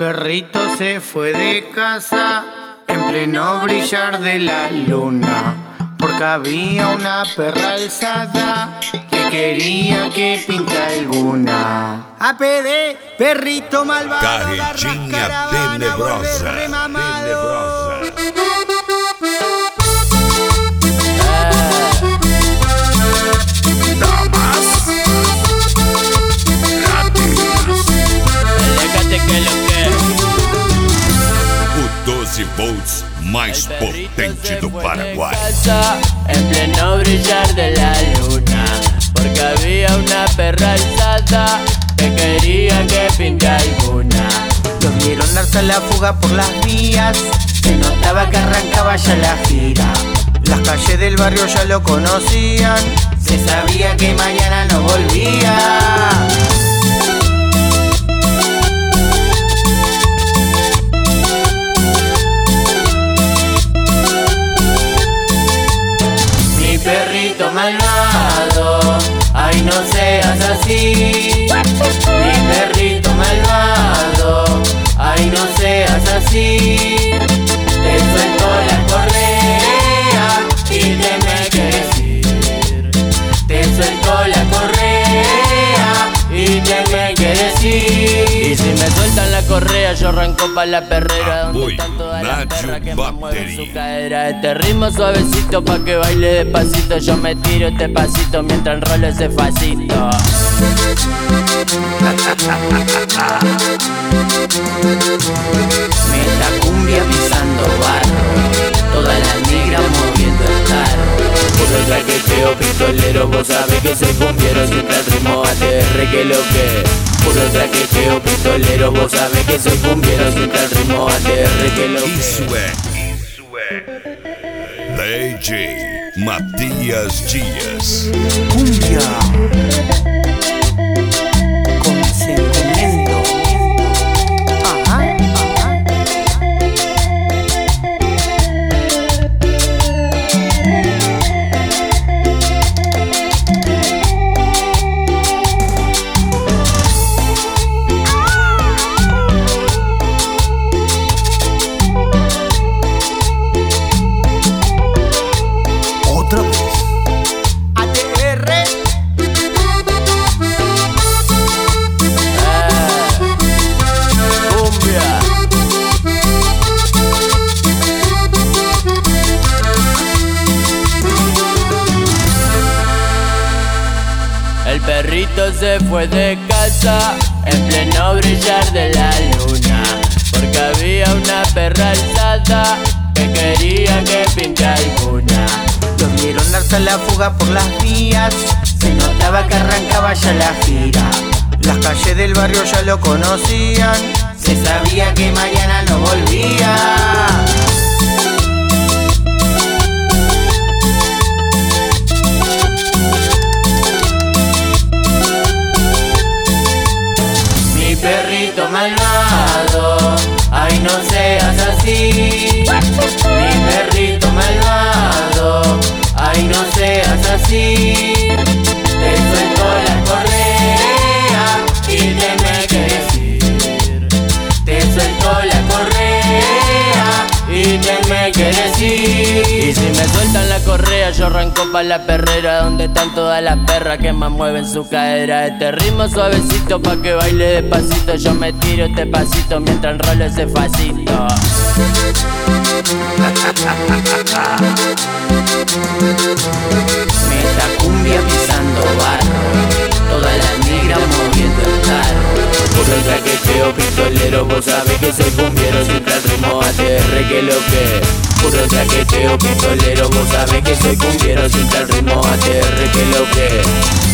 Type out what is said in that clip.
perrito se fue de casa en pleno brillar de la luna, porque había una perra alzada que quería que pinta alguna. APD, perrito malvado, Carretinha tenebrosa, tenebrosa. O 12 volts mais potente do Paraguai. En pleno brillar de la luna, porque había una perra alzada que quería que pinte alguna. Lo vieron darse la fuga por las vías, se notaba que arrancaba ya la gira. Las calles del barrio ya lo conocían, se sabía que mañana no volvía. Perrito malvado, ay no seas así. Mi perrito malvado, ay no seas así. Te suelto la correa y te me quieres ir. Te suelto la correa y te me quieres ir. Y si me sueltan la correa yo arranco pa' la perrera, donde están todas las perras que me mueven su cadera. Este ritmo suavecito pa' que baile despacito. Yo me tiro este pasito mientras enrolo ese facito. Meta cumbia pisando barro, toda la negra moviendo el tarro. Puro traqueteo pistolero, vos sabés que soy cumbiero, siempre al ritmo ATR que lo que. Puro traqueteo pistolero, vos sabés que soy cumbiero, siempre al ritmo ATR que lo que. Isso é DJ Matias Dias. Cumbia con sentimiento. Ajá, ajá. Otra vez. ATR. Cumbia. El perrito se fue de casa en pleno brillar de la luna, porque había una perra alzada que quería que pinte alguna. Lo vieron darse la fuga por las vías, se notaba que arrancaba ya la gira. Las calles del barrio ya lo conocían, se sabía que mañana no volvía. Mi perrito malvado, ay no seas así. Mi perrito malvado, ay no seas así. Te suelto la correa y te me quieres ir. Te suelto la correa y te me quieres ir. Y si me sueltan la correa yo arranco pa' la perrera, donde están todas las perras que más mueven su cadera. Este ritmo suavecito pa' que baile despacito. Yo me tiro este pasito mientras enrolo ese facito. Meta cumbia pisando barro, toda la negra moviendo el tarro. Puro traqueteo pistolero, vos sabés que soy cumbiero, siempre al ritmo ATR que lo que. Puro traqueteo pistolero, vos sabés que soy cumbiero, siempre al ritmo ATR que lo que.